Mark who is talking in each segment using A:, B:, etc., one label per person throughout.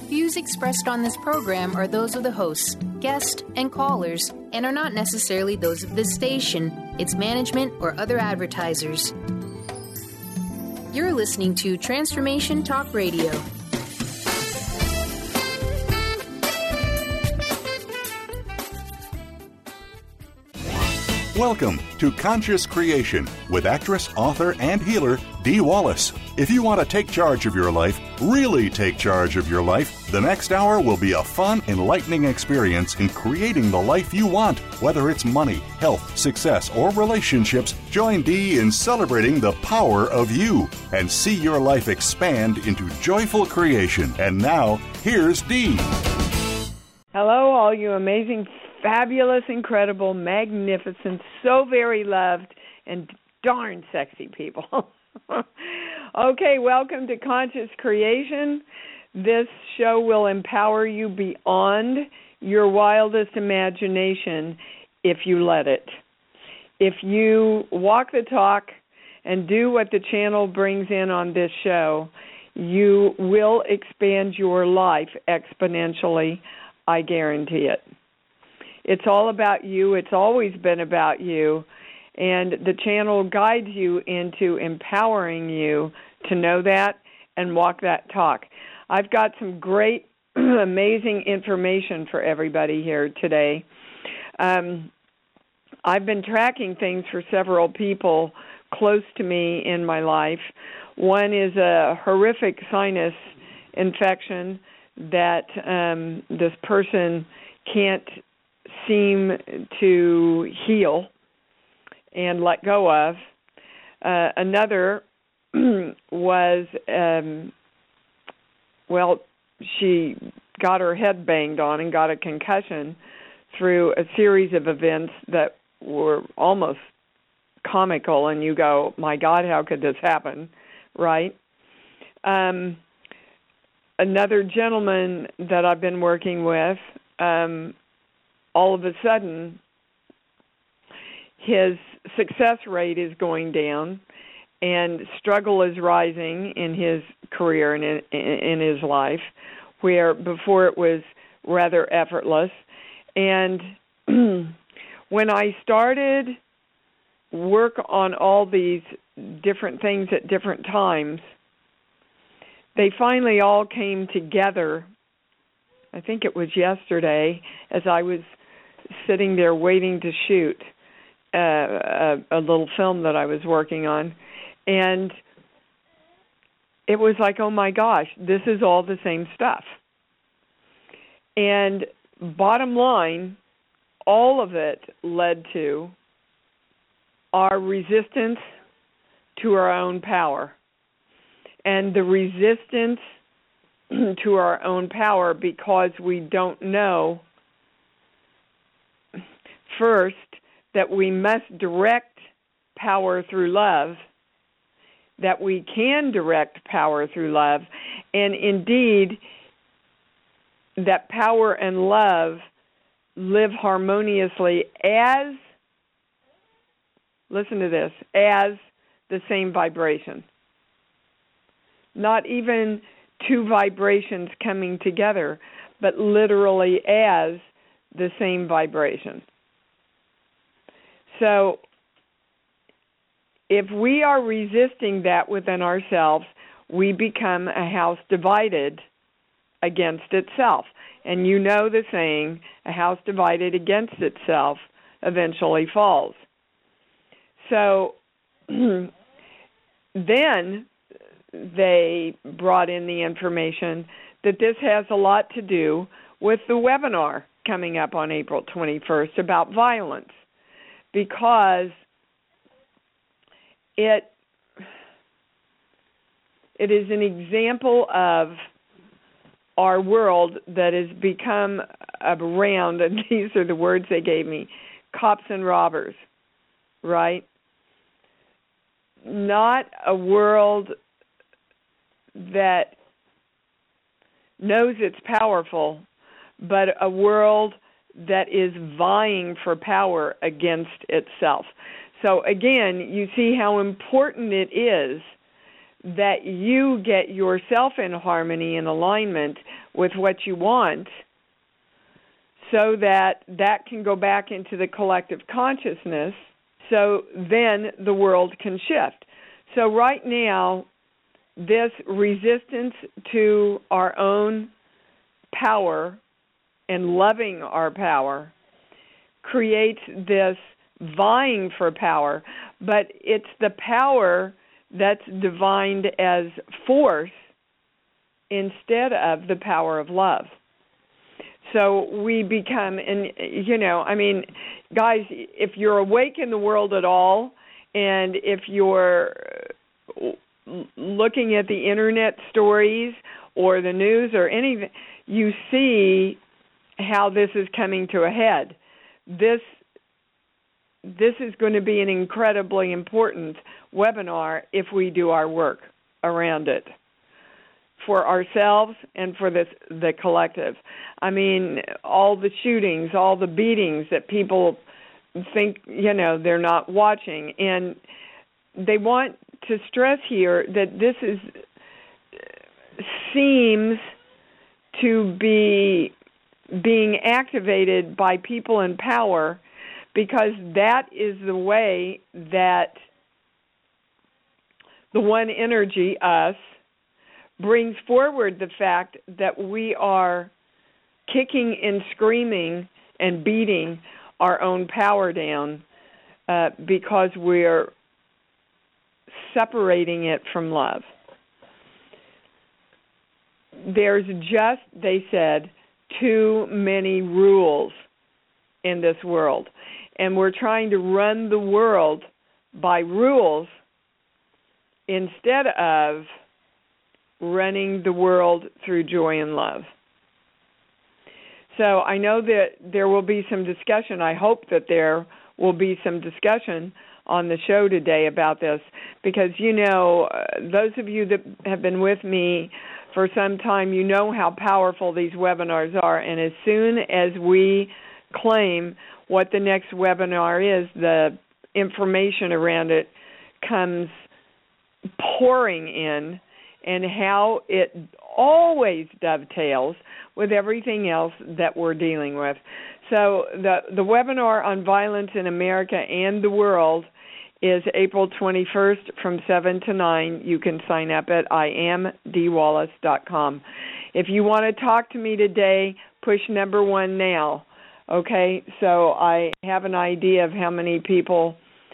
A: views expressed on this program are those of the hosts, guests, and callers, and are not necessarily those of this station, its management, or other advertisers. You're listening to Transformation Talk Radio.
B: Welcome to Conscious Creation with actress, author, and healer Dee Wallace. If you want to take charge of your life, really take charge of your life, the next hour will be a fun, enlightening experience in creating the life you want. Whether it's money, health, success, or relationships, join Dee in celebrating the power of you and see your life expand into joyful creation. And now, here's Dee.
C: Hello, all you amazing, fabulous, incredible, magnificent, so very loved, and darn sexy people. Okay, welcome to Conscious Creation. This show will empower you beyond your wildest imagination if you let it. If you walk the talk and do what the channel brings in on this show, you will expand your life exponentially. I guarantee it. It's all about you. It's always been about you. And the channel guides you into empowering you to know that and walk that talk. I've got some great, amazing information for everybody here today. I've been tracking things for several people close to me in my life. One is a horrific sinus infection that this person can't seem to heal and let go of. Another was, she got her head banged on and got a concussion through a series of events that were almost comical, and you go, my God, how could this happen, right? Another gentleman that I've been working with, all of a sudden, his success rate is going down and struggle is rising in his career and in his life, where before it was rather effortless. And when I started work on all these different things at different times, they finally all came together. I think it was yesterday as I was sitting there waiting to shoot a little film that I was working on. And it was like, oh my gosh, this is all the same stuff. And bottom line, all of it led to our resistance to our own power. And the resistance to our own power because we don't know, first, that we must direct power through love, that we can direct power through love, and indeed that power and love live harmoniously as, listen to this, as the same vibration. Not even two vibrations coming together, but literally as the same vibration. So if we are resisting that within ourselves, we become a house divided against itself. And you know the saying, a house divided against itself eventually falls. So then they brought in the information that this has a lot to do with the webinar coming up on April 21st about violence, because it is an example of our world that has become around, and these are the words they gave me, cops and robbers, right? Not a world that knows it's powerful, but a world that is vying for power against itself. So again, you see how important it is that you get yourself in harmony and alignment with what you want so that can go back into the collective consciousness, so then the world can shift. So right now, this resistance to our own power and loving our power creates this vying for power, but it's the power that's defined as force instead of the power of love. So we become, and guys, if you're awake in the world at all, and if you're looking at the internet stories or the news or anything, you see how this is coming to a head. This is going to be an incredibly important webinar if we do our work around it for ourselves and for the collective. I mean, all the shootings, all the beatings that people think, they're not watching. And they want to stress here that this seems to be being activated by people in power, because that is the way that the one energy, us, brings forward the fact that we are kicking and screaming and beating our own power down because we're separating it from love. There's just, they said, too many rules in this world. And we're trying to run the world by rules instead of running the world through joy and love. So I know that there will be some discussion. I hope that there will be some discussion on the show today about this, because, those of you that have been with me for some time, you know how powerful these webinars are. And as soon as we claim what the next webinar is, the information around it comes pouring in, and how it always dovetails with everything else that we're dealing with. So the webinar on violence in America and the world is April 21st from 7 to 9. You can sign up at iamdwallace.com. If you want to talk to me today, push number 1 now. Okay, so I have an idea of how many people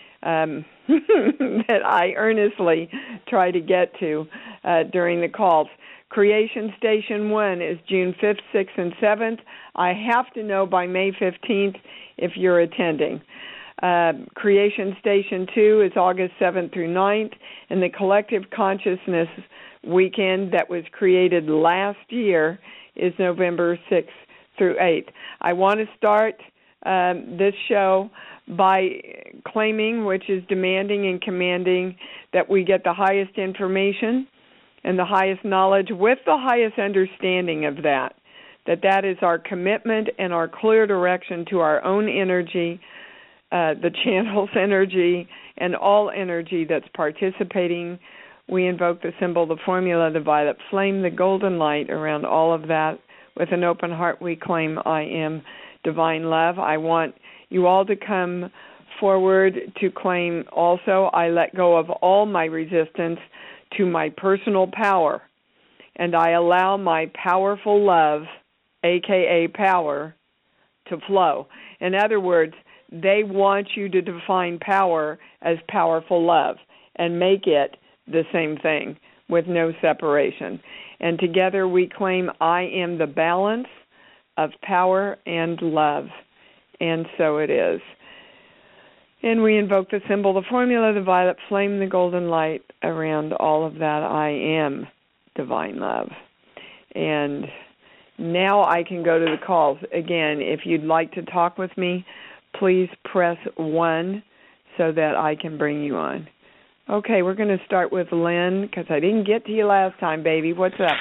C: that I earnestly try to get to during the calls. Creation Station 1 is June 5th, 6th, and 7th. I have to know by May 15th if you're attending. Creation Station 2 is August 7th through 9th, and the Collective Consciousness Weekend that was created last year is November 6th through 8th. I want to start this show by claiming, which is demanding and commanding, that we get the highest information and the highest knowledge with the highest understanding of that is our commitment and our clear direction to our own energy, the channel's energy, and all energy that's participating. We invoke the symbol, the formula, the violet flame, the golden light around all of that. With an open heart, we claim I am divine love. I want you all to come forward to claim also, I let go of all my resistance to my personal power, and I allow my powerful love, a.k.a. power, to flow. In other words, they want you to define power as powerful love and make it the same thing with no separation. And together we claim I am the balance of power and love. And so it is. And we invoke the symbol, the formula, the violet flame, the golden light around all of that. I am divine love. And now I can go to the calls. Again, if you'd like to talk with me, please press 1 so that I can bring you on. Okay, we're going to start with Lynn, because I didn't get to you last time, baby. What's up?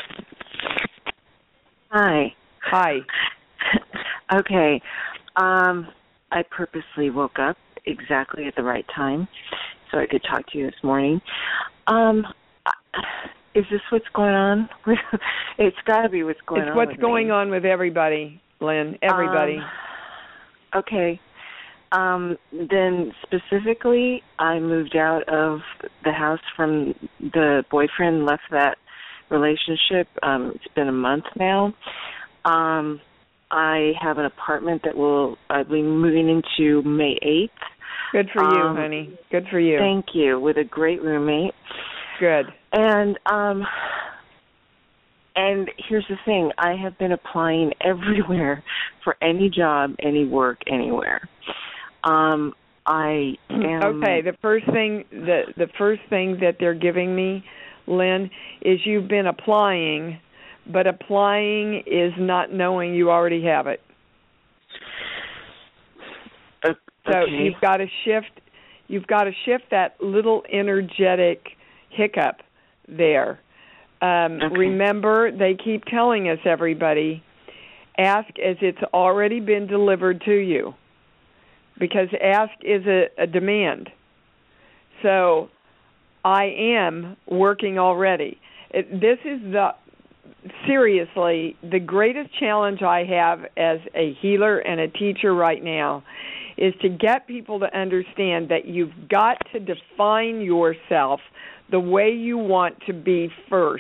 D: Hi.
C: Hi.
D: Okay. I purposely woke up exactly at the right time so I could talk to you this morning. Is this what's going on? It's got to be what's going on.
C: It's what's going on with everybody, Lynn. Everybody.
D: Okay. Then specifically, I moved out of the house from the boyfriend, left that relationship. It's been a month now. I have an apartment that I'll be moving into May 8th.
C: Good for you, honey. Good for you.
D: Thank you. With a great roommate.
C: Good.
D: And here's the thing. I have been applying everywhere for any job, any work, anywhere. I am...
C: Okay, the first thing that they're giving me, Lynn, is you've been applying, but applying is not knowing you already have it.
D: Okay.
C: So you've got to shift that little energetic hiccup there.
D: Okay.
C: Remember, they keep telling us, everybody, ask as it's already been delivered to you, because ask is a demand. So I am working already. This is seriously the greatest challenge I have as a healer and a teacher right now, is to get people to understand that you've got to define yourself the way you want to be first.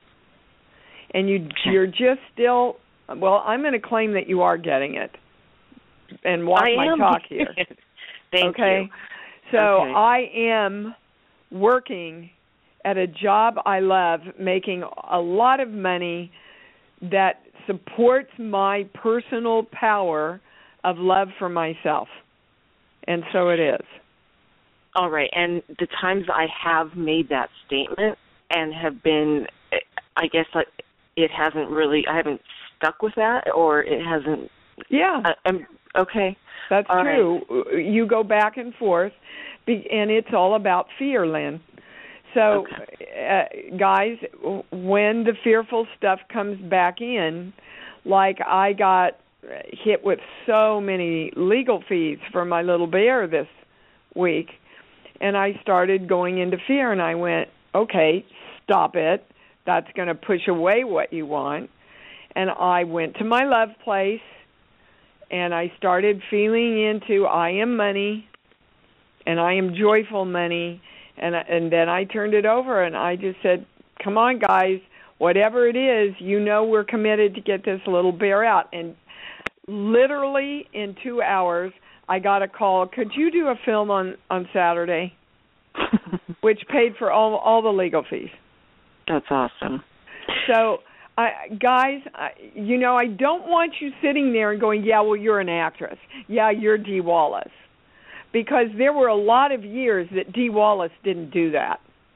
C: And you're just still, well, I'm going to claim that you are getting it and walk my talk here.
D: Thank you.
C: So I am working at a job I love, making a lot of money that supports my personal power of love for myself. And so it is.
D: All right. And the times I have made that statement and have been, I guess it hasn't really, I haven't stuck with that, or it hasn't.
C: Yeah.
D: Okay.
C: That's
D: all
C: true.
D: Right.
C: You go back and forth, and it's all about fear, Lynn. So, guys, when the fearful stuff comes back in, like I got hit with so many legal fees for my little bear this week, and I started going into fear, and I went, okay, stop it. That's going to push away what you want. And I went to my love place, and I started feeling into I am money, and I am joyful money, and then I turned it over, and I just said, come on, guys, whatever it is, you know we're committed to get this little bear out. And literally in 2 hours, I got a call, could you do a film on Saturday, which paid for all the legal fees.
D: That's awesome.
C: So, guys, you know, I don't want you sitting there and going, yeah, well, you're an actress. Yeah, you're Dee Wallace. Because there were a lot of years that Dee Wallace didn't do that.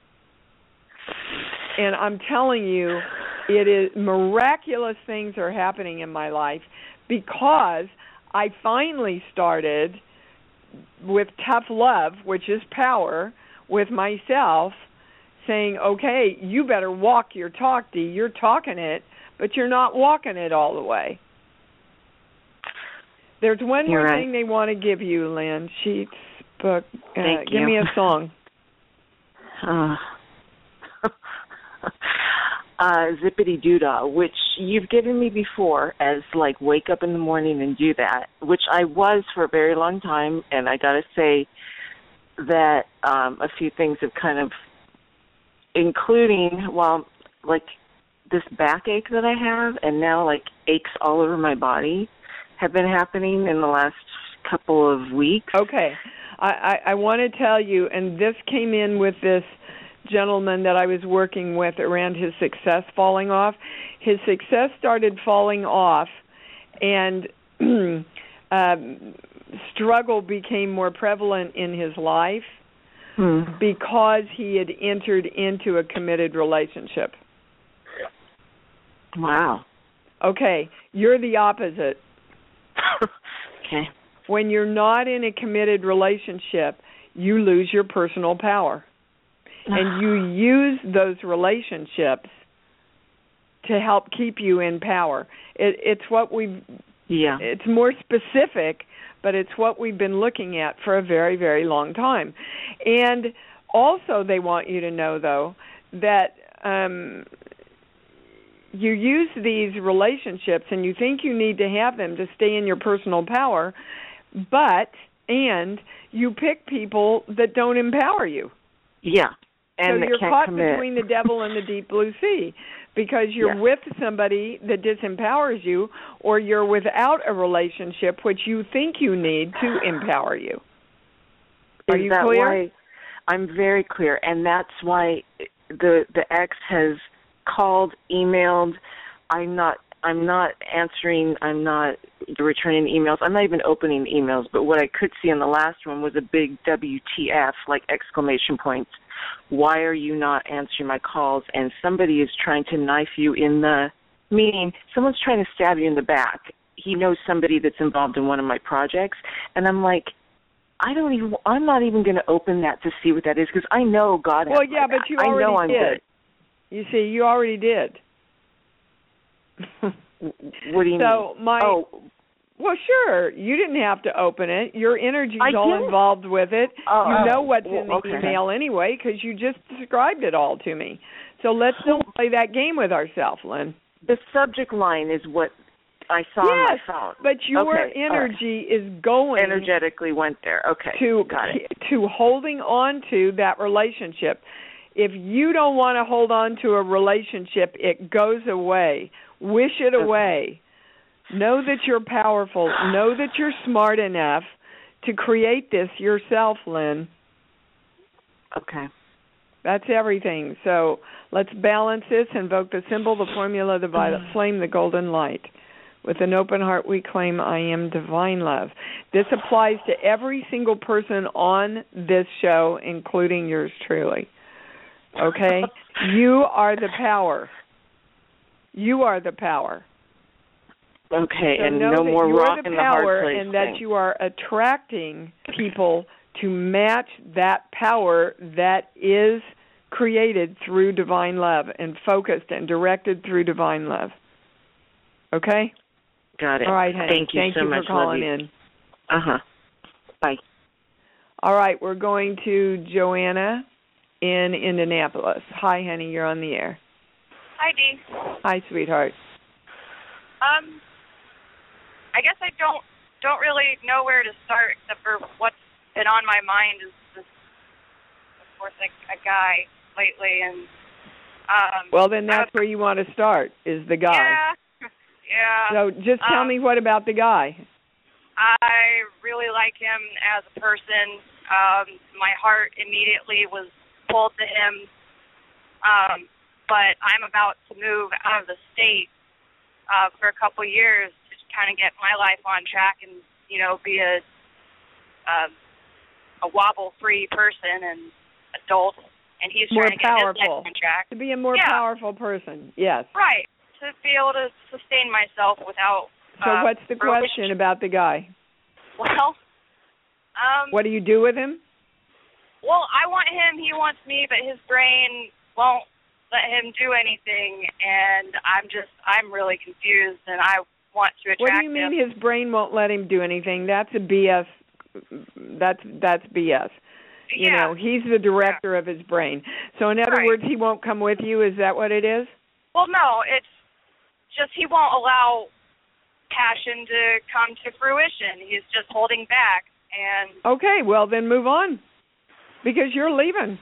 C: And I'm telling you, it is miraculous things are happening in my life because I finally started with tough love, which is power, with myself, saying, okay, you better walk your talk, Dee. You're talking it, but you're not walking it all the way. There's one more thing they want to give you, Lynn. Sheets, book.
D: Thank
C: give
D: you.
C: me a song.
D: Zippity Doodah, which you've given me before as like wake up in the morning and do that, which I was for a very long time, and I got to say that a few things have kind of, including, well, like this backache that I have, and now like aches all over my body have been happening in the last couple of weeks.
C: Okay. I want to tell you, and this came in with this gentleman that I was working with around his success falling off. His success started falling off, and struggle became more prevalent in his life because he had entered into a committed relationship.
D: Wow.
C: Okay, you're the opposite.
D: Okay.
C: When you're not in a committed relationship, you lose your personal power. And you use those relationships to help keep you in power. It's what we've...
D: Yeah.
C: It's more specific, but it's what we've been looking at for a very, very long time. And also they want you to know, though, that you use these relationships and you think you need to have them to stay in your personal power, and you pick people that don't empower you.
D: Yeah. And
C: so you're caught
D: commit.
C: between the devil and the deep blue sea, because you're with somebody that disempowers you, or you're without a relationship which you think you need to empower you. Are you clear?
D: Why? I'm very clear, and that's why the ex has called, emailed. I'm not answering. I'm not returning emails. I'm not even opening emails. But what I could see in the last one was a big WTF, like exclamation points. Why are you not answering my calls? And somebody is trying to knife you in the, meaning someone's trying to stab you in the back. He knows somebody that's involved in one of my projects, and I'm like, I'm not even going to open that to see what that is, because I know God has my back.
C: You already
D: I know I'm
C: did.
D: good.
C: You see, you already did.
D: What do you mean?
C: Well, sure. You didn't have to open it. Your energy's all involved with it. You know what's in the email anyway, because you just described it all to me. So let's don't play that game with ourselves, Lynn.
D: The subject line is what I saw on my phone.
C: But your energy is going
D: energetically went there. Okay, got it.
C: To holding on to that relationship. If you don't want to hold on to a relationship, it goes away. Wish it away. Know that you're powerful. Know that you're smart enough to create this yourself, Lynn.
D: Okay.
C: That's everything. So let's balance this. Invoke the symbol, the formula, the violet flame, the golden light. With an open heart, we claim I am divine love. This applies to every single person on this show, including yours truly. Okay? You are the power. You are the power.
D: Okay,
C: so
D: and no more rock in the hard place.
C: And that you are attracting people to match that power that is created through divine love and focused and directed through divine love. Okay?
D: Got it.
C: All right, honey.
D: Thank you so much.
C: Thank you for calling in.
D: Bye.
C: All right, we're going to Joanna in Indianapolis. Hi, honey. You're on the air.
E: Hi, Dee.
C: Hi, sweetheart.
E: I guess I don't really know where to start, except for what's been on my mind is this, of course, a guy lately, and
C: well, then that's where you want to start, is the guy.
E: Yeah.
C: So just tell me, what about the guy?
E: I really like him as a person. My heart immediately was pulled to him, but I'm about to move out of the state for a couple years to kind of get my life on track and, be a wobble-free person and adult. And he's
C: more
E: trying to get
C: powerful.
E: his life on track.
C: To be a more powerful person, yes.
E: Right. To be able to sustain myself without
C: So what's the question about the guy?
E: Well,
C: what do you do with him?
E: Well, I want him, he wants me, but his brain won't let him do anything, and I'm really confused, and I want to attract him.
C: What do you mean his brain won't let him do anything? That's a BS. That's BS. You know, he's the director of his brain. So in other words, he won't come with you. Is that what it is?
E: Well, no, it's just he won't allow passion to come to fruition. He's just holding back. And
C: okay, well, then move on, because you're leaving.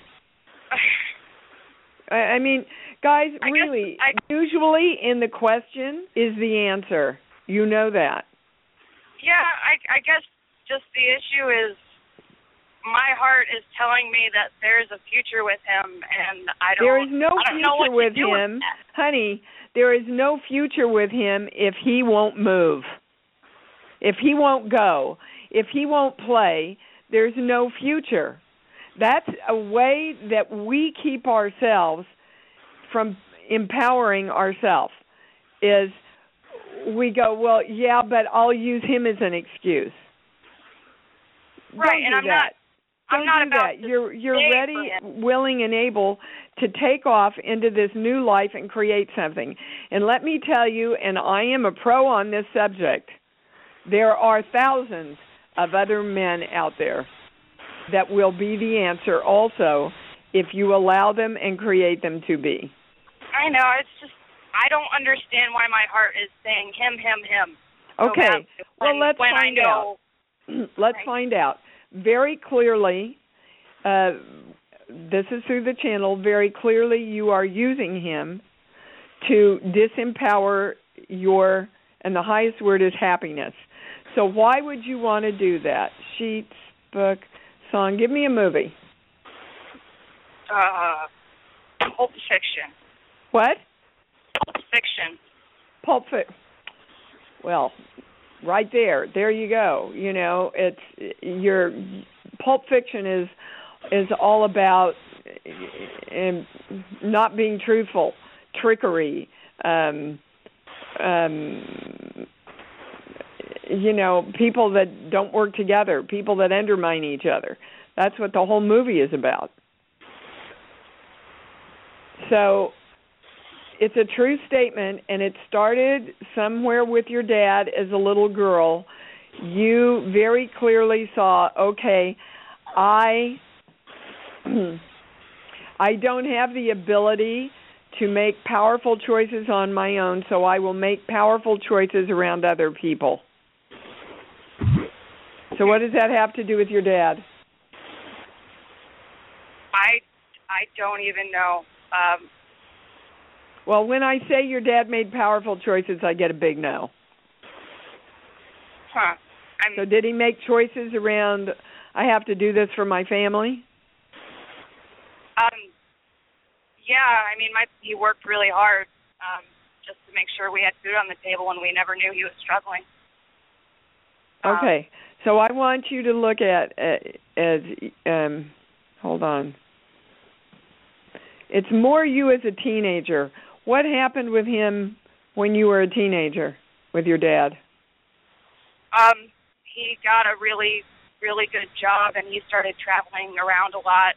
C: I mean, guys, usually in the question is the answer. You know that.
E: Yeah, I guess just the issue is my heart is telling me that there's a future with him, and I don't know.
C: There is no future with him, honey. There is no future with him if he won't move, if he won't go, if he won't play. There's no future. That's a way that we keep ourselves from empowering ourselves, is we go, well, yeah, but I'll use him as an excuse.
E: Right, and I'm not about that.
C: You're ready, willing, and able to take off into this new life and create something. And let me tell you, and I am a pro on this subject, there are thousands of other men out there that will be the answer also if you allow them and create them to be.
E: I know. It's just, I don't understand why my heart is saying him.
C: Okay. Well, let's
E: when
C: find
E: I know,
C: out. Let's find out. Very clearly, this is through the channel, very clearly you are using him to disempower your, and the highest word is happiness. So why would you want to do that? Sheets, book, song. Give me a movie.
E: Pulp Fiction.
C: What?
E: Pulp Fiction.
C: Pulp Fiction. Well, right there. There you go. You know, it's your Pulp Fiction is all about not being truthful, trickery, you know, people that don't work together, people that undermine each other. That's what the whole movie is about. So it's a true statement, and it started somewhere with your dad as a little girl. You very clearly saw, okay, I don't have the ability to make powerful choices on my own, so I will make powerful choices around other people. So what does that have to do with your dad?
E: I don't even know.
C: Well, when I say your dad made powerful choices, I get a big no.
E: Huh.
C: So did he make choices around, I have to do this for my family?
E: Yeah, I mean, he worked really hard just to make sure we had food on the table, and we never knew he was struggling.
C: Okay, so I want you to look at as hold on. It's more you as a teenager. What happened with him when you were a teenager with your dad?
E: He got a really, really good job, and he started traveling around a lot.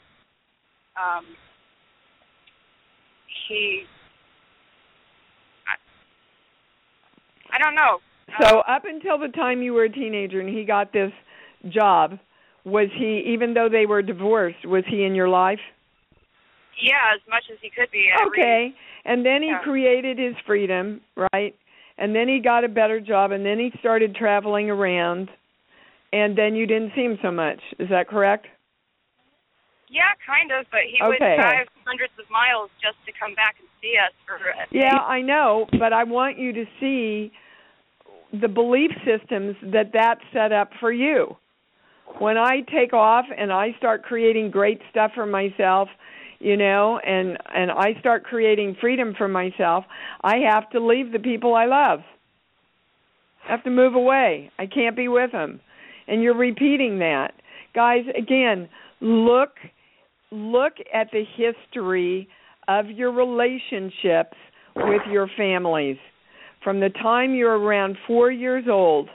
E: I don't know.
C: So up until the time you were a teenager and he got this job, was he, even though they were divorced, was he in your life?
E: Yeah, as much as he could be.
C: Okay, and then he created his freedom, right? And then he got a better job, and then he started traveling around, and then you didn't see him so much. Is that correct?
E: Yeah, kind of, but he would drive hundreds of miles just to come back and see us.
C: Yeah, I know, but I want you to see the belief systems that set up for you. When I take off and I start creating great stuff for myself, you know, and I start creating freedom for myself, I have to leave the people I love. I have to move away. I can't be with them. And you're repeating that. Guys, again, look at the history of your relationships with your families. From the time you're around 4 years old,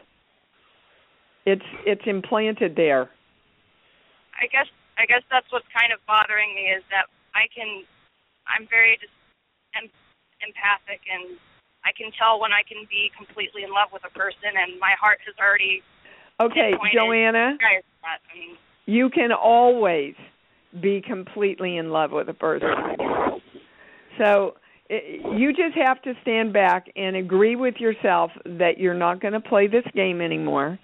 C: it's implanted there.
E: I guess that's what's kind of bothering me is that I'm very just empathic, and I can tell when I can be completely in love with a person, and my heart has already.
C: Okay, Joanna, you can always be completely in love with a person. So you just have to stand back and agree with yourself that you're not going to play this game anymore.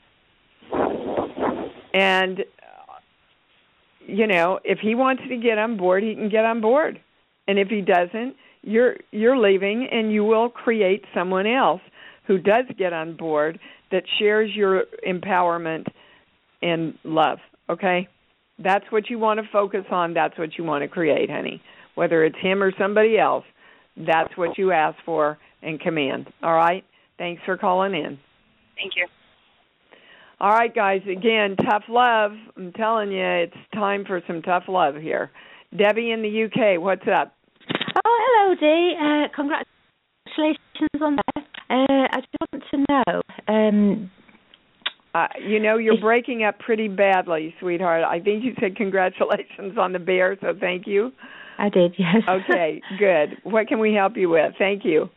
C: And, you know, if he wants to get on board, he can get on board. And if he doesn't, you're leaving, and you will create someone else who does get on board that shares your empowerment and love, okay? That's what you want to focus on. That's what you want to create, honey. Whether it's him or somebody else, that's what you ask for and command, all right? Thanks for calling in.
E: Thank you.
C: All right, guys, again, tough love. I'm telling you, it's time for some tough love here. Debbie in the UK, what's up?
F: Oh, hello, Dee. Congratulations on that. I just want to know.
C: You know, you're breaking up pretty badly, sweetheart. I think you said congratulations on the bear, so thank you.
F: I did, yes.
C: Okay, good. What can we help you with? Thank you.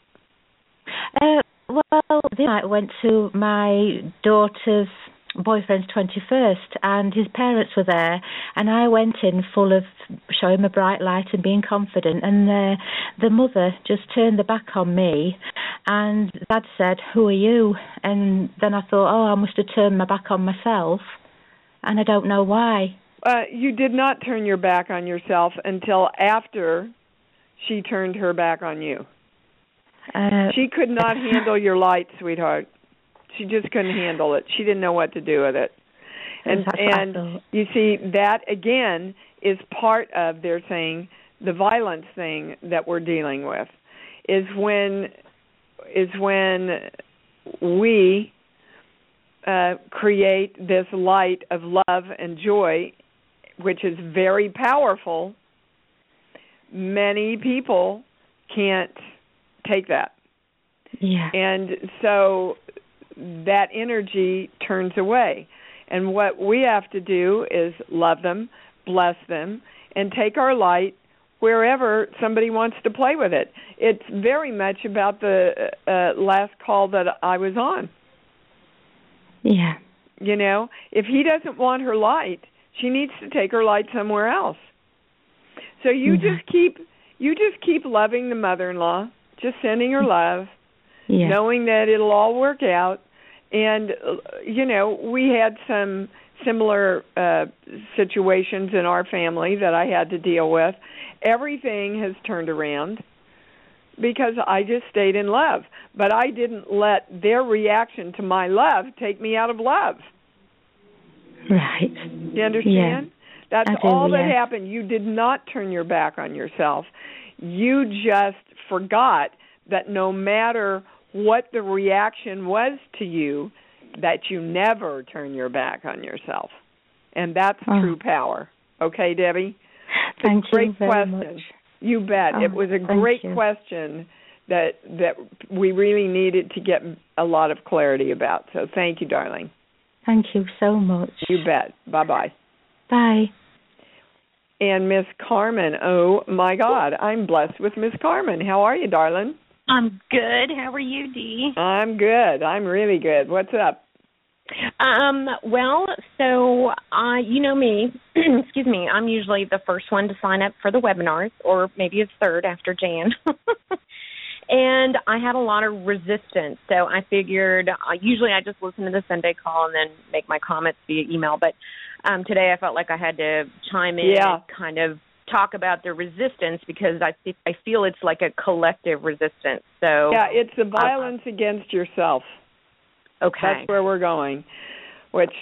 F: Well, this night I went to my daughter's boyfriend's 21st, and his parents were there, and I went in full of showing a bright light and being confident. And the mother just turned the back on me, and Dad said, "Who are you?" And then I thought, I must have turned my back on myself, and I don't know why.
C: You did not turn your back on yourself until after she turned her back on you. She could not handle your light, sweetheart. She just couldn't handle it. She didn't know what to do with it. And you see, that again is part of, they're saying, the violence thing that we're dealing with is when we create this light of love and joy, which is very powerful. Many people can't take that.
F: Yeah.
C: And so that energy turns away. And what we have to do is love them, bless them, and take our light wherever somebody wants to play with it. It's very much about the last call that I was on.
F: Yeah.
C: You know, if he doesn't want her light, she needs to take her light somewhere else. So you just keep loving the mother-in-law, just sending her love, knowing that it'll all work out. And, you know, we had some similar situations in our family that I had to deal with. Everything has turned around because I just stayed in love. But I didn't let their reaction to my love take me out of love.
F: Right.
C: Do you understand? Yeah. That's all that happened. You did not turn your back on yourself. You just forgot that no matter what the reaction was to you, that you never turn your back on yourself. And that's true power. Okay, Debbie?
F: Thank you very
C: question.
F: Much.
C: You bet. It was a great question that we really needed to get a lot of clarity about. So thank you, darling.
F: Thank you so much.
C: You bet. Bye-bye.
F: Bye.
C: And Miss Carmen, oh, my God, I'm blessed with Miss Carmen. How are you, darling?
G: I'm good. How are you, Dee?
C: I'm good. I'm really good. What's up?
G: Well, so you know me. Excuse me. I'm usually the first one to sign up for the webinars, or maybe a third after Jan. And I had a lot of resistance, so I figured usually I just listen to the Sunday call and then make my comments via email. But today I felt like I had to chime in and kind of talk about the resistance because I feel it's like a collective resistance. So
C: yeah, it's the violence against yourself.
G: Okay.
C: That's where we're going. Which,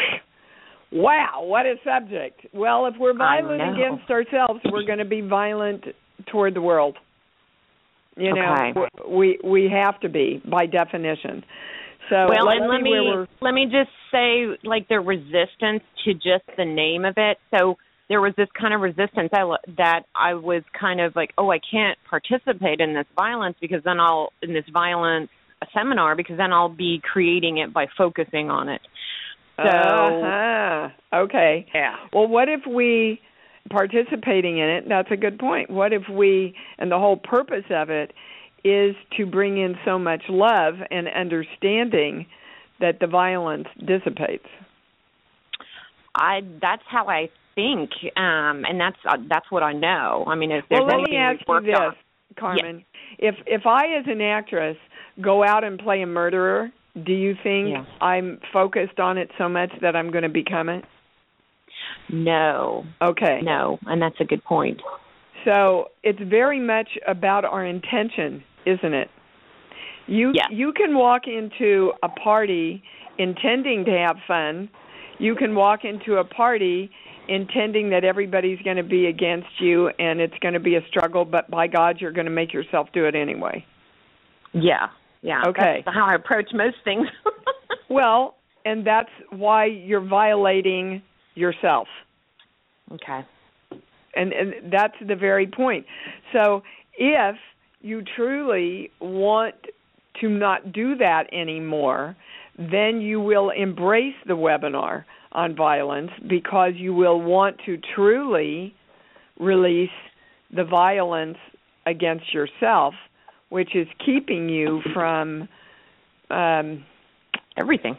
C: wow, what a subject. Well, if we're violent against ourselves, we're going to be violent toward the world. You know, we have to be by definition. So
G: well, and let me just say, like, the resistance to just the name of it. So there was this kind of resistance that I was kind of like, I can't participate in this violence because then in this violence seminar because then I'll be creating it by focusing on it. So
C: okay.
G: Yeah.
C: Well, what if we participating in it? That's a good point. What if we, and the whole purpose of it is to bring in so much love and understanding that the violence dissipates?
G: That's how I think, and that's what I know. I mean, if there's
C: let me ask you this, Carmen. Yes. If I, as an actress, go out and play a murderer, do you think I'm focused on it so much that I'm going to become it?
G: No.
C: Okay.
G: No, and that's a good point.
C: So it's very much about our intention, isn't it? You can walk into a party intending to have fun. You can walk into a party intending that everybody's going to be against you and it's going to be a struggle, but by God, you're going to make yourself do it anyway.
G: Yeah.
C: Okay.
G: That's how I approach most things.
C: Well, and that's why you're violating yourself.
G: Okay.
C: And that's the very point. So if you truly want to not do that anymore, then you will embrace the webinar on violence because you will want to truly release the violence against yourself, which is keeping you from
G: everything,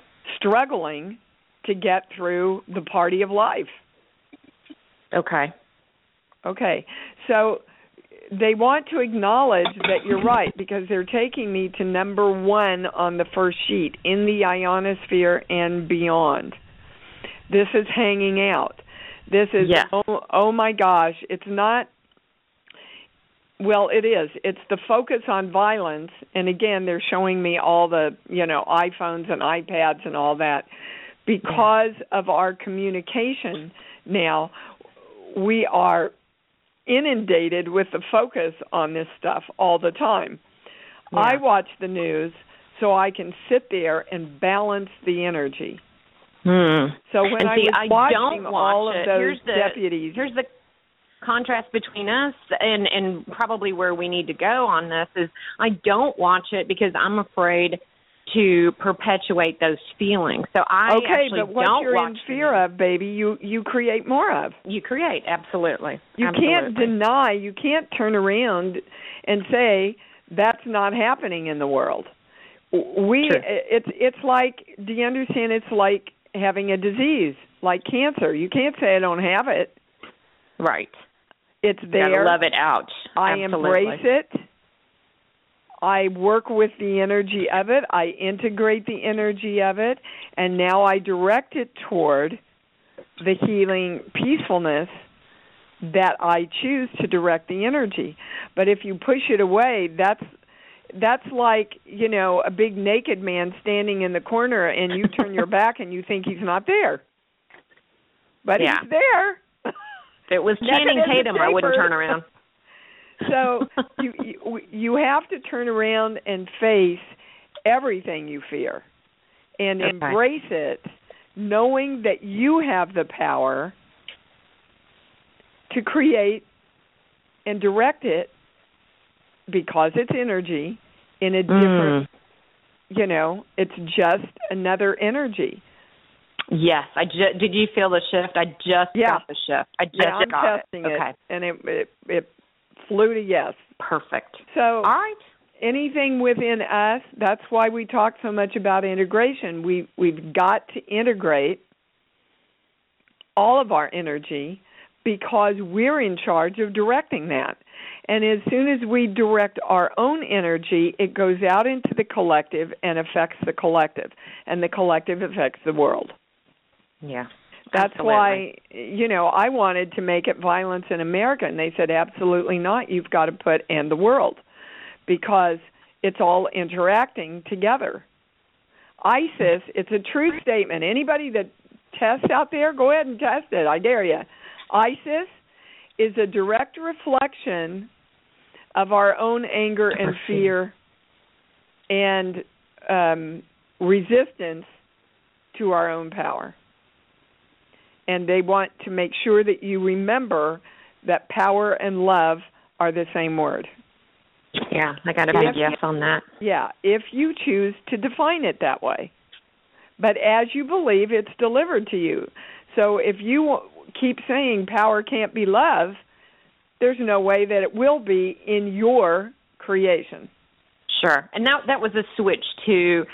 C: struggling to get through the party of life.
G: Okay.
C: Okay. So they want to acknowledge that you're right because they're taking me to number 1 on the first sheet, in the ionosphere and beyond. This is hanging out. This is, oh my gosh, it's not, well, it is. It's the focus on violence, and again, they're showing me all the, iPhones and iPads and all that. Because of our communication now, we are inundated with the focus on this stuff all the time. Yeah. I watch the news so I can sit there and balance the energy. So when I was watching all of those deputies...
G: Here's the contrast between us and probably where we need to go on this is I don't watch it because I'm afraid to perpetuate those feelings. So I actually
C: but what
G: don't
C: you're
G: watch
C: in fear of, baby, you create more of.
G: You create, absolutely.
C: You can't deny, you can't turn around and say that's not happening in the world. It's like, do you understand, it's like having a disease, like cancer. You can't say I don't have it.
G: Right.
C: It's there.
G: You gotta love it out.
C: I embrace it. I work with the energy of it. I integrate the energy of it. And now I direct it toward the healing peacefulness that I choose to direct the energy. But if you push it away, that's like, a big naked man standing in the corner and you turn your back and you think he's not there. But he's there.
G: If it was Channing Tatum, I wouldn't turn around.
C: So you have to turn around and face everything you fear and embrace it, knowing that you have the power to create and direct it because it's energy in a different, it's just another energy.
G: Yes, did you feel the shift? I just got the shift. I just got
C: I'm testing it. Okay. And it flew to yes.
G: Perfect.
C: So, all right. Anything within us, that's why we talk so much about integration. We've got to integrate all of our energy because we're in charge of directing that. And as soon as we direct our own energy, it goes out into the collective and affects the collective. And the collective affects the world.
G: Yeah.
C: That's
G: absolutely.
C: why, I wanted to make it violence in America. And they said, absolutely not. You've got to put and the world because it's all interacting together. ISIS, it's a true statement. Anybody that tests out there, go ahead and test it. I dare you. ISIS is a direct reflection of our own anger and fear and resistance to our own power. And they want to make sure that you remember that power and love are the same word.
G: Yeah, I got a big yes on that.
C: Yeah, if you choose to define it that way. But as you believe, it's delivered to you. So if you keep saying power can't be love, there's no way that it will be in your creation.
G: Sure. And that was a switch to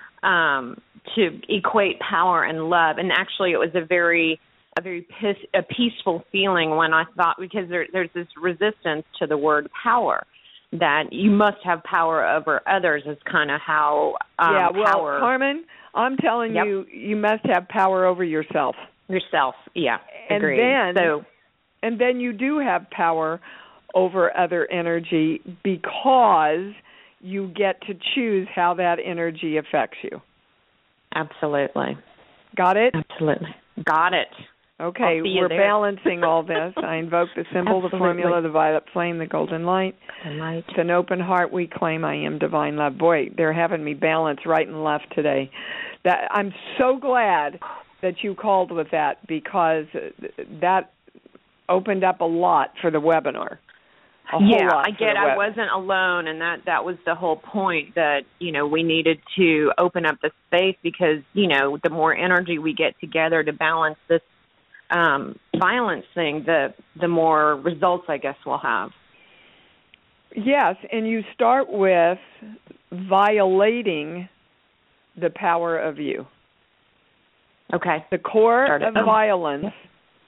G: equate power and love. And actually it was a very peaceful feeling when I thought, because there's this resistance to the word power, that you must have power over others is kind of how power...
C: Carmen, I'm telling you, you must have power over yourself.
G: Yourself, yeah.
C: Agreed. And then you do have power over other energy because you get to choose how that energy affects you.
G: Absolutely.
C: Got it?
G: Absolutely. Got it.
C: Okay, we're balancing all this. I invoke the symbol, the formula, the violet flame, the golden light. It's an open heart we claim. I am divine love. Boy, they're having me balance right and left today. I'm so glad that you called with that because that opened up a lot for the webinar.
G: I get I wasn't alone, and that was the whole point, that, we needed to open up the space because, the more energy we get together to balance this violence thing, the more results, I guess, we'll have.
C: Yes, and you start with violating the power of you.
G: Okay.
C: The core of violence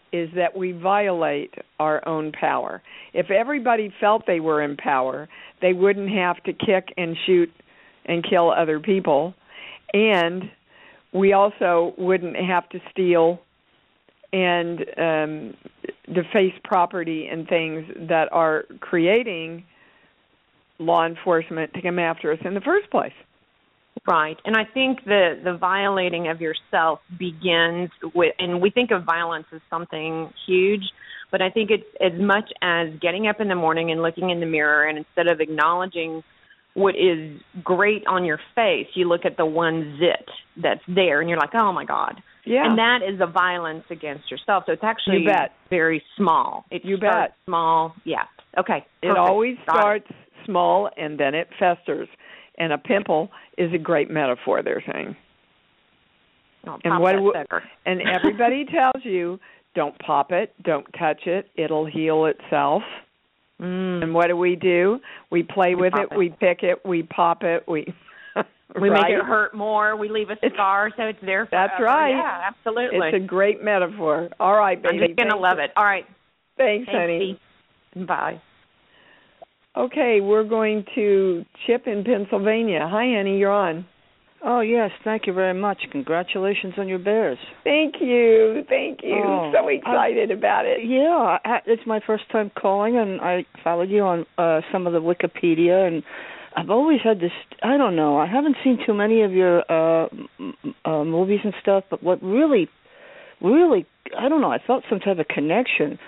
C: is that we violate our own power. If everybody felt they were in power, they wouldn't have to kick and shoot and kill other people, and we also wouldn't have to steal and deface property and things that are creating law enforcement to come after us in the first place.
G: Right. And I think the violating of yourself begins with, and we think of violence as something huge, but I think it's as much as getting up in the morning and looking in the mirror, and instead of acknowledging what is great on your face, you look at the one zit that's there, and you're like, oh, my God.
C: Yeah.
G: And that is a violence against yourself. So it's actually very small. It starts small. Yeah. Okay. Perfect.
C: It always starts small, and then it festers. And a pimple is a great metaphor, they're saying.
G: Oh,
C: and everybody tells you, don't pop it, don't touch it, it'll heal itself. And what do? We play with it, we pick it, we pop it, we
G: make it hurt more, we leave a scar so it's there forever.
C: That's right.
G: Yeah, absolutely.
C: It's a great metaphor. All right, baby.
G: I'm just going to love it. All right.
C: Thanks, honey.
G: Bye.
C: Okay, we're going to Chip in Pennsylvania. Hi, honey, you're on.
H: Oh, yes, thank you very much. Congratulations on your bears.
C: Thank you. Oh, so excited about it.
H: Yeah, it's my first time calling, and I followed you on some of the Wikipedia, and I've always had this, I don't know, I haven't seen too many of your movies and stuff, but what really, I don't know, I felt some type of connection.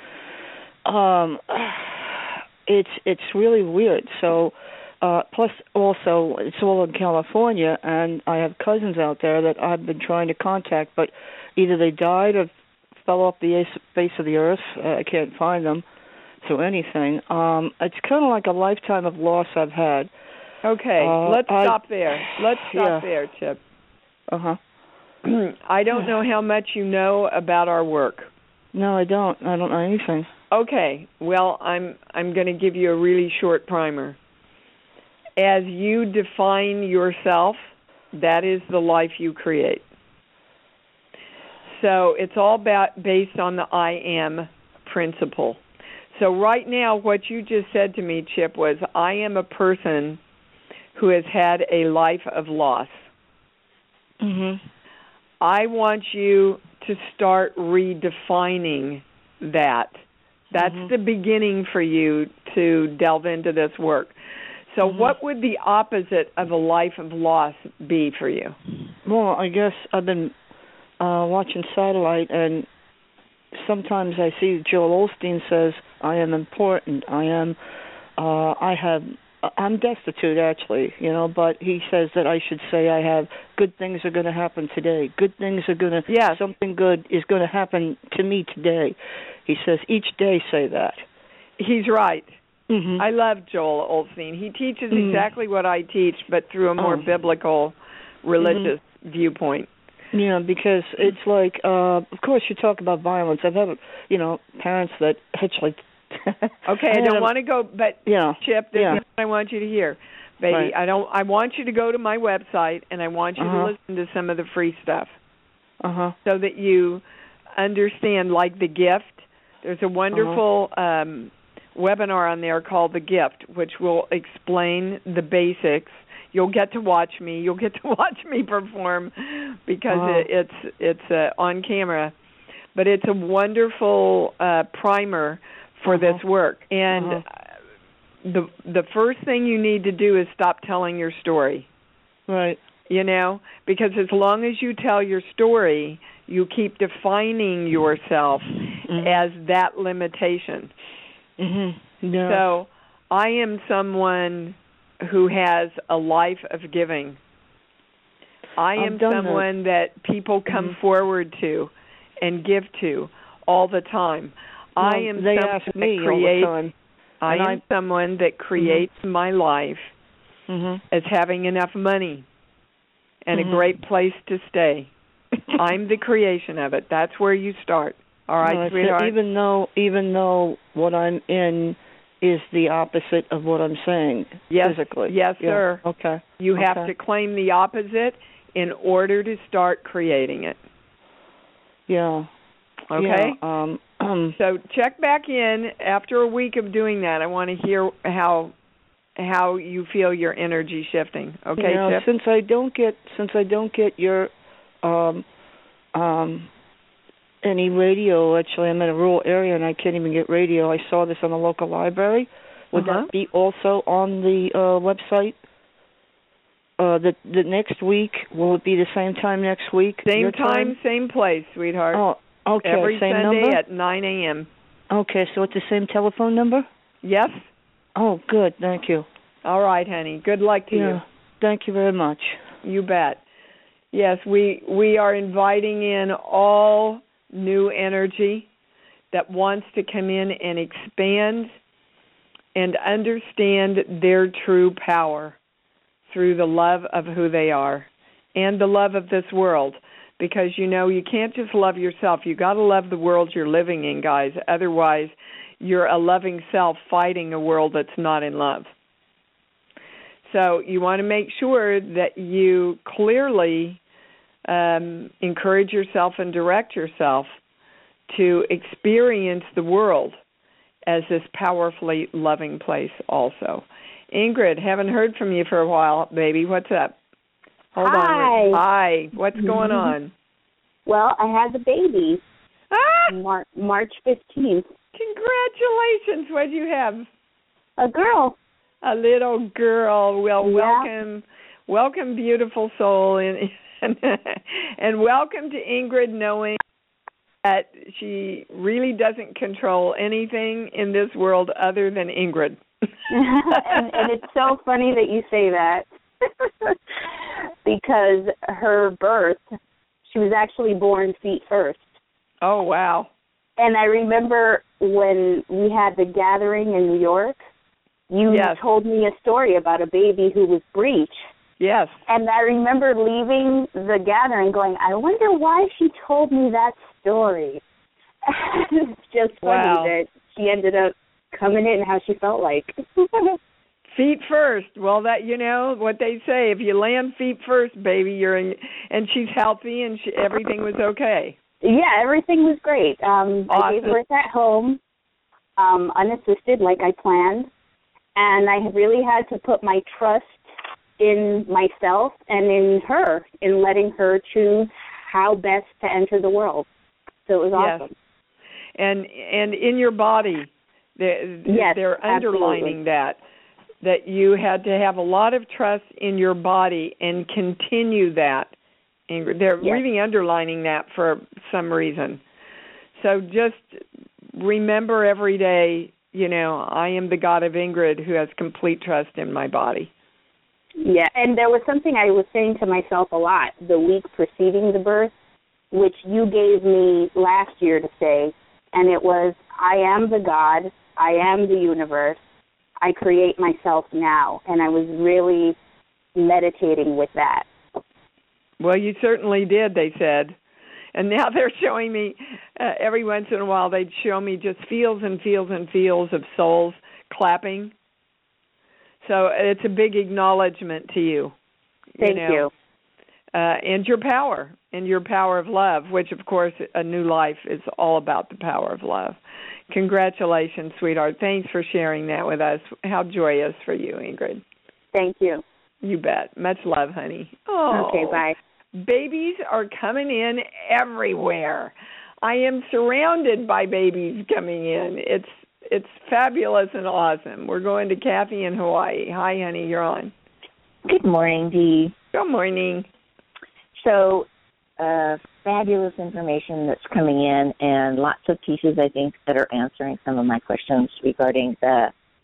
H: It's really weird. So, plus also, it's all in California, and I have cousins out there that I've been trying to contact, but either they died or fell off the face of the earth. I can't find them through anything. It's kind of like a lifetime of loss I've had.
C: Okay, let's stop there. Let's stop there, Chip.
H: Uh-huh.
C: I don't know how much you know about our work.
H: No, I don't. I don't know anything.
C: Okay, well, I'm going to give you a really short primer. As you define yourself, that is the life you create. So it's all based on the I am principle. So right now, what you just said to me, Chip, was I am a person who has had a life of loss.
H: Mm-hmm.
C: I want you to start redefining that. That's the beginning for you to delve into this work. So what would the opposite of a life of loss be for you?
H: Well, I guess I've been watching Satellite, and sometimes I see Joel Osteen says, I am important. I'm destitute, actually, but he says that I should say I have good things are going to happen today. Good things are going to, something good is going to happen to me today. He says each day say that.
C: He's right.
H: Mm-hmm.
C: I love Joel Osteen. He teaches exactly what I teach, but through a more biblical, religious viewpoint.
H: Yeah, because it's like, of course you talk about violence. I've had, parents that actually...
C: Okay, I don't want to go, but Chip, this is what I want you to hear. Baby,
H: right.
C: I want you to go to my website, and I want you to listen to some of the free stuff. So that you understand, like The Gift. There's a wonderful webinar on there called The Gift, which will explain the basics. You'll get to watch me. You'll get to watch me perform because it's on camera. But it's a wonderful primer for this work. And the first thing you need to do is stop telling your story.
H: Right.
C: Because as long as you tell your story, you keep defining yourself as that limitation.
H: Yeah.
C: So I am someone who has a life of giving. I am someone that people come forward to and give to all the time. I am someone that creates my life as having enough money and a great place to stay. I'm the creation of it. That's where you start. All right, sweetheart?
H: So even though what I'm in is the opposite of what I'm saying physically.
C: Yes, sir.
H: Okay.
C: You have to claim the opposite in order to start creating it.
H: Yeah.
C: Okay?
H: Yeah,
C: So check back in after a week of doing that. I want to hear how you feel your energy shifting. Okay, Chip?
H: Since I don't get your any radio. Actually, I'm in a rural area and I can't even get radio. I saw this on the local library. Would that be also on the website? The next week, will it be the same time next week?
C: Same time, same place, sweetheart.
H: Oh, okay.
C: Every
H: same
C: Sunday
H: number?
C: at 9 a.m.
H: Okay, so it's the same telephone number?
C: Yes.
H: Oh, good. Thank you.
C: All right, honey. Good luck to you.
H: Thank you very much.
C: You bet. Yes, we are inviting in all new energy that wants to come in and expand and understand their true power through the love of who they are and the love of this world. Because, you can't just love yourself. You got to love the world you're living in, guys. Otherwise, you're a loving self fighting a world that's not in love. So you want to make sure that you clearly encourage yourself and direct yourself to experience the world as this powerfully loving place also. Ingrid, haven't heard from you for a while, baby. What's up? Hold on. Hi. What's going on?
I: Well, I had the baby March 15th.
C: Congratulations. What did you have?
I: A girl.
C: A little girl. Well, welcome, beautiful soul, and welcome to Ingrid, knowing that she really doesn't control anything in this world other than Ingrid.
I: and it's so funny that you say that because her birth, she was actually born feet first.
C: Oh, wow.
I: And I remember when we had the gathering in New York, you told me a story about a baby who was breech.
C: Yes.
I: And I remember leaving the gathering going, I wonder why she told me that story. It's just funny that she ended up coming in how she felt like.
C: Feet first. Well, that what they say, if you land feet first, baby, you're in, and she's healthy and everything was okay.
I: Yeah, everything was great.
C: Awesome.
I: I gave birth at home, unassisted like I planned, and I really had to put my trust in myself and in her, in letting her choose how best to enter the world. So it was awesome.
C: And in your body, they're underlining that you had to have a lot of trust in your body and continue that. And they're really underlining that for some reason. So just remember every day, I am the God of Ingrid who has complete trust in my body.
I: Yeah, and there was something I was saying to myself a lot the week preceding the birth, which you gave me last year to say, and it was, I am the God, I am the universe, I create myself now. And I was really meditating with that.
C: Well, you certainly did, they said. And now they're showing me, every once in a while, they'd show me just fields and fields and fields of souls clapping. So it's a big acknowledgement to you.
I: Thank you.
C: And your power of love, which, of course, a new life is all about the power of love. Congratulations, sweetheart. Thanks for sharing that with us. How joyous for you, Ingrid.
I: Thank you.
C: You bet. Much love, honey. Oh,
I: okay, bye.
C: Babies are coming in everywhere. I am surrounded by babies coming in. It's fabulous and awesome. We're going to Kathy in Hawaii. Hi, honey. You're on.
J: Good morning, Dee.
C: Good morning.
J: So, fabulous information that's coming in and lots of pieces, I think, that are answering some of my questions regarding the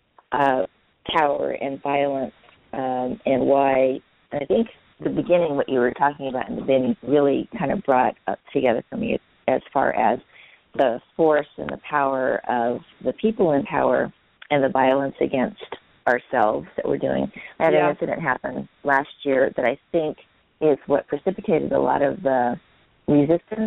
J: power and violence and why. And I think the beginning, what you were talking about in the beginning, really kind of brought up together for me as far as the force and the power of the people in power and the violence against ourselves that we're doing. I had an incident happen last year that I think is what precipitated a lot of the resistance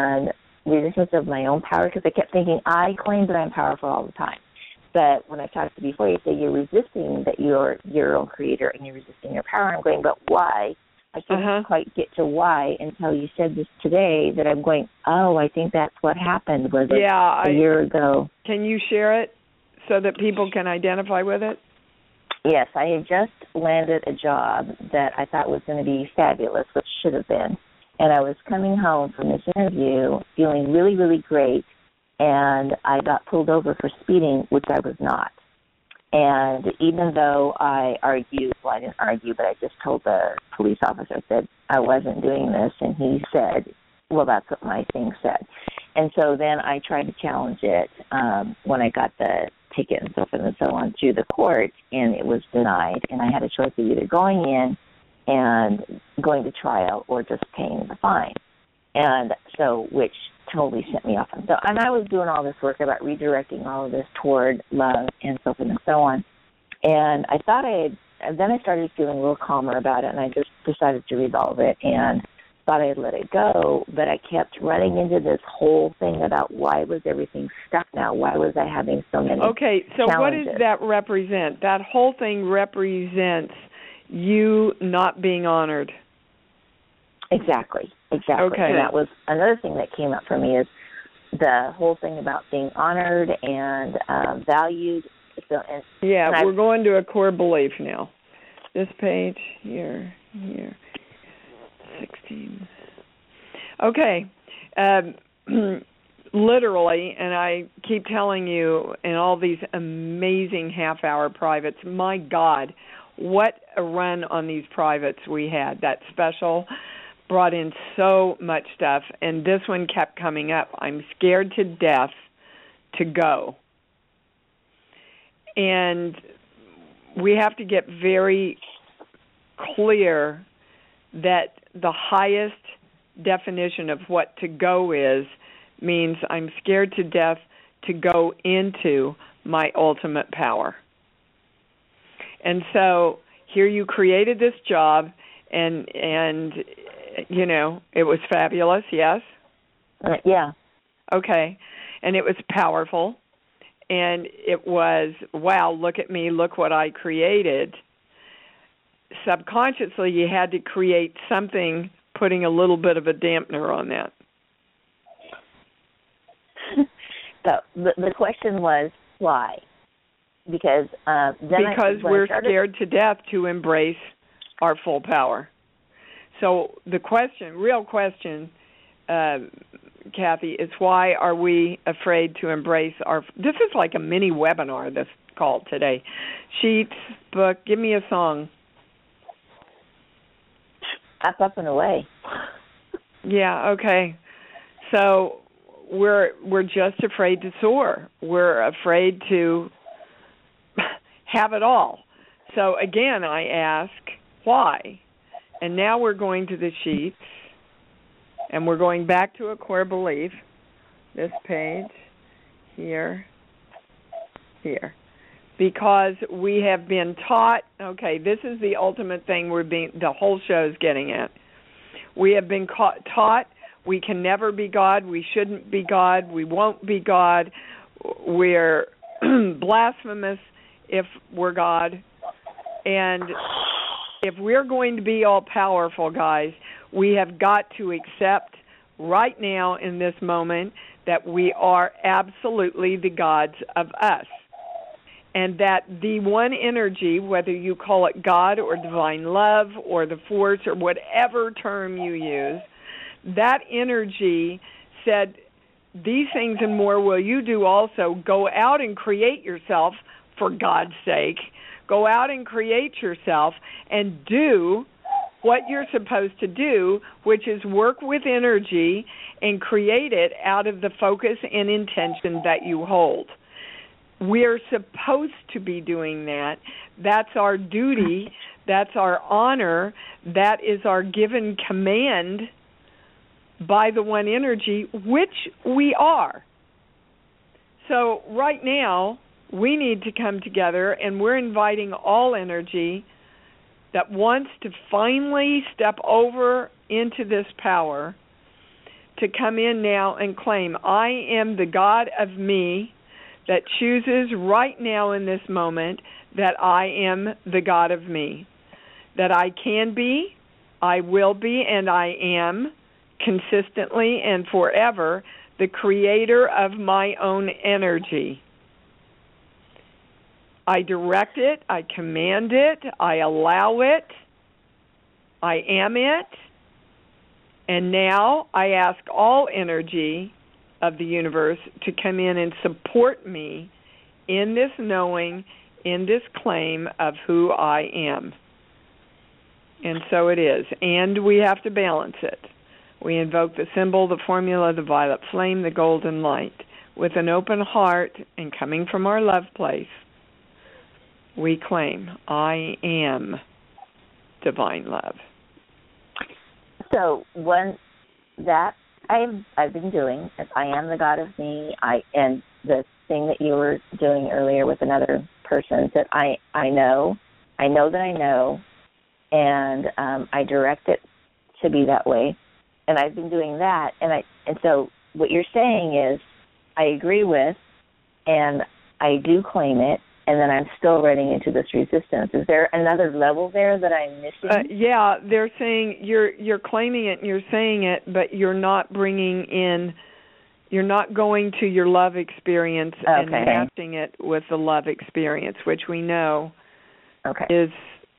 J: of my own power, because I kept thinking, I claim that I'm powerful all the time. But when I've talked to you before, you say you're resisting that you're your own creator and you're resisting your power. I'm going, but why I couldn't quite get to why until you said this today, that I'm going, oh, I think that's what happened was a year ago.
C: Can you share it so that people can identify with it?
J: Yes, I had just landed a job that I thought was going to be fabulous, which should have been. And I was coming home from this interview feeling really, really great, and I got pulled over for speeding, which I was not. And even though I argued, well, I didn't argue, but I just told the police officer, I said, I wasn't doing this, and he said, well, that's what my thing said. And so then I tried to challenge it when I got the ticket and so forth and so on to the court, and it was denied. And I had a choice of either going in and going to trial or just paying the fine. And so, which totally sent me off. And I was doing all this work about redirecting all of this toward love and so forth and so on. And I thought then I started feeling a little calmer about it, and I just decided to resolve it and thought I'd let it go. But I kept running into this whole thing about why was everything stuck now? Why was I having so many
C: Okay, so
J: challenges?
C: What does that represent? That whole thing represents you not being honored.
J: Exactly.
C: Okay.
J: And that was another thing that came up for me, is the whole thing about being honored and valued. So,
C: we're going to a core belief now. This page, here, 16. Okay. Literally, and I keep telling you in all these amazing half-hour privates, my God, what a run on these privates we had. That special brought in so much stuff, and this one kept coming up. I'm scared to death to go. And we have to get very clear that the highest definition of what to go is means I'm scared to death to go into my ultimate power. And so here you created this job, and you know, it was fabulous, yes?
J: Yeah.
C: Okay. And it was powerful. And it was, wow, look at me, look what I created. Subconsciously, you had to create something, putting a little bit of a dampener on that.
J: So the question was, why? Because
C: we're scared to death to embrace our full power. So the real question, Kathy, is why are we afraid to embrace this is like a mini webinar, this call today. Sheets, book, give me a song.
J: Up and away.
C: Yeah, okay. So we're just afraid to soar. We're afraid to have it all. So again, I ask, why? And now we're going to the sheets, and we're going back to a core belief. This page, here. Because we have been taught, okay, this is the ultimate thing the whole show's getting at. We have been taught we can never be God, we shouldn't be God, we won't be God, we're blasphemous if we're God. And if we're going to be all-powerful, guys, we have got to accept right now in this moment that we are absolutely the gods of us. And that the one energy, whether you call it God or divine love or the force or whatever term you use, that energy said, these things and more will you do also. Go out and create yourself, for God's sake. Go out and create yourself and do what you're supposed to do, which is work with energy and create it out of the focus and intention that you hold. We're supposed to be doing that. That's our duty. That's our honor. That is our given command by the one energy, which we are. So right now, we need to come together, and we're inviting all energy that wants to finally step over into this power to come in now and claim, I am the God of me that chooses right now in this moment that I am the God of me, that I can be, I will be and I am consistently and forever the creator of my own energy. I direct it, I command it, I allow it, I am it, and now I ask all energy of the universe to come in and support me in this knowing, in this claim of who I am. And so it is. And we have to balance it. We invoke the symbol, the formula, the violet flame, the golden light. With an open heart and coming from our love place, we claim, I am divine love.
J: So one that I've been doing is I am the God of me. And the thing that you were doing earlier with another person that I know that I know, and I direct it to be that way. And I've been doing that, and so what you're saying is I agree with, and I do claim it, and then I'm still running into this resistance. Is there another level there that I'm missing?
C: Yeah, they're saying you're claiming it and you're saying it, but you're not bringing in, you're not going to your love experience and matching it with the love experience, which we know is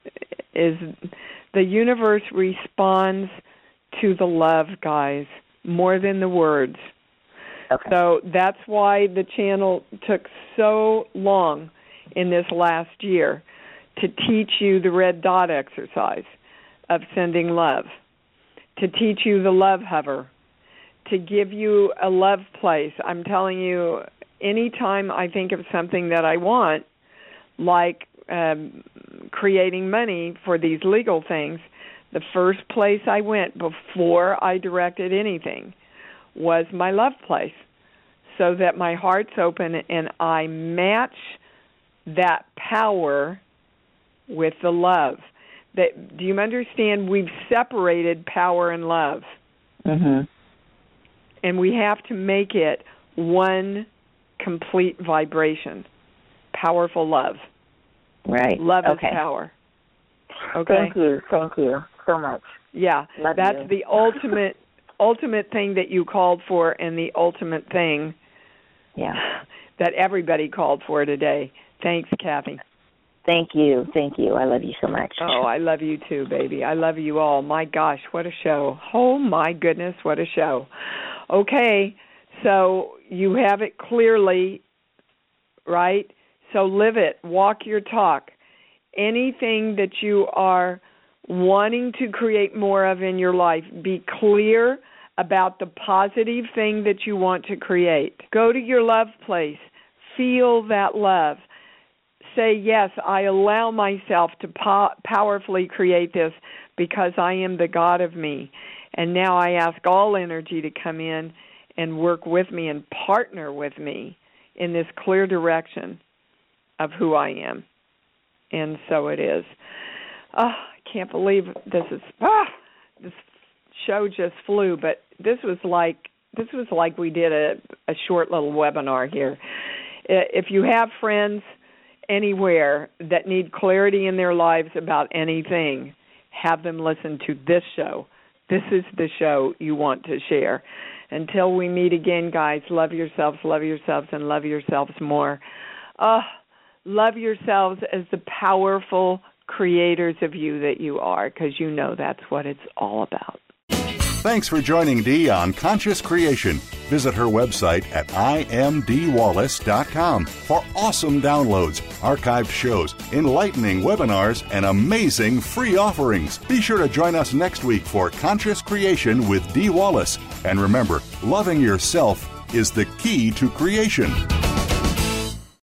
C: the universe responds to the love, guys, more than the words. Okay. So that's why the channel took so long in this last year to teach you the red dot exercise of sending love, to teach you the love hover, to give you a love place. I'm telling you, anytime I think of something that I want, like creating money for these legal things, the first place I went before I directed anything was my love place, so that my heart's open and I match that power with the love. Do you understand? We've separated power and love. Mm-hmm. And we have to make it one complete vibration. Powerful love.
J: Right.
C: Love is power. Okay.
J: Thank you so much.
C: Yeah, that's the ultimate thing that you called for, and the ultimate thing that everybody called for today. Thanks, Kathy.
J: Thank you. I love you so much.
C: Oh, I love you too, baby. I love you all. My gosh, what a show. Oh, my goodness, what a show. Okay, so you have it clearly, right? So live it. Walk your talk. Anything that you are wanting to create more of in your life, be clear about the positive thing that you want to create. Go to your love place. Feel that love. Say, yes, I allow myself to powerfully create this because I am the God of me. And now I ask all energy to come in and work with me and partner with me in this clear direction of who I am. And so it is. I can't believe this show just flew, but this was like we did a short little webinar here. If you have friends anywhere that need clarity in their lives about anything, have them listen to this show. This is the show you want to share. Until we meet again, guys, love yourselves, and love yourselves more. Love yourselves as the powerful creators of you that you are, because you know that's what it's all about.
B: Thanks for joining Dee on Conscious Creation. Visit her website at imdwallace.com for awesome downloads, archived shows, enlightening webinars, and amazing free offerings. Be sure to join us next week for Conscious Creation with Dee Wallace. And remember, loving yourself is the key to creation.